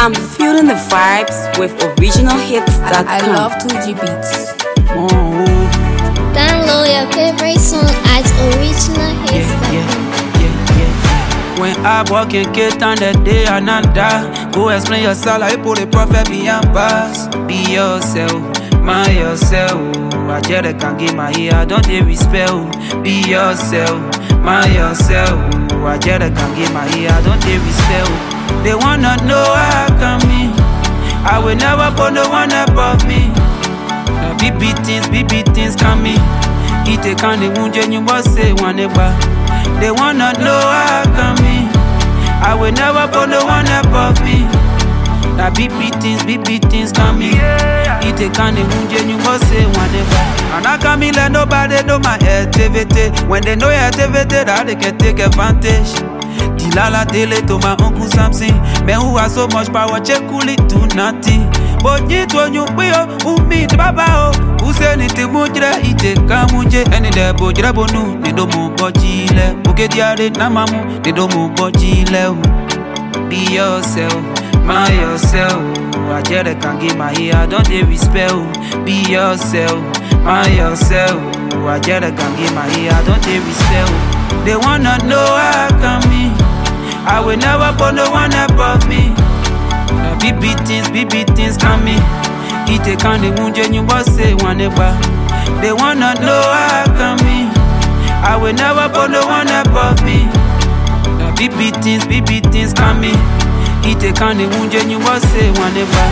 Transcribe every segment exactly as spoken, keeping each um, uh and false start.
I'm feeling the vibes with original hits dot com. I, I love two G beats. Oh, Download your favorite song at original hits dot com. yeah, yeah, yeah, yeah. When I walk in gate on the day another, go explain yourself like put the prophet beyond pass. Be yourself, mind yourself. I just can't give my ear, don't they respect. Be yourself, mind yourself. I just can't give my ear, don't they respect. They wanna know how I come in. I will never put no one above me. Now big big things, big big things coming. It take on the wound and you must say one ever. They wanna know how I come in. I will never put no one above me. Now big big things, big big things coming. It take on the wound and you must say one ever. And I come in let nobody know my activity. When they know your activity, that they can take advantage. Dilala dele to my uncle Samson. Men who has so much power, check cool it to nothing. But you told you, we are who meet Baba. Who said it to Mujra, it take Kamunje, and in the Bojabonu, they don't move Bojile. Okay, they Namamu, they don't move Bojile. Be yourself, mind yourself. I just can't give my ear, don't they respect. Be yourself, mind yourself. I just can't give my ear, don't they respect. They wanna know how I come in. I will never put no one above me. Now big big things, big big things coming. It take on the wound and you must say one ever. They wanna know how I come in. I will never put no one above me. Now big big things, big big things coming. It take on the wound and you must say one ever.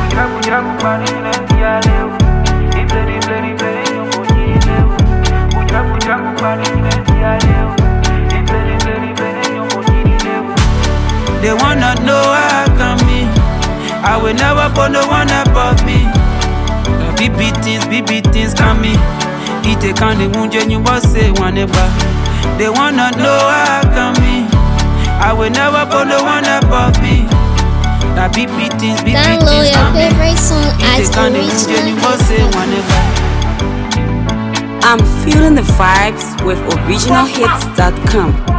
They wanna know how I come in. I will never put no one above me. Now big big things, big big things coming. It take on the wound and you must say one ever. They wanna know how I come in. I will never put no one above me. Now big big things, big big things coming. Download your favorite song at It take on the wound and you must say one ever. I'm feeling the vibes with original hits dot com.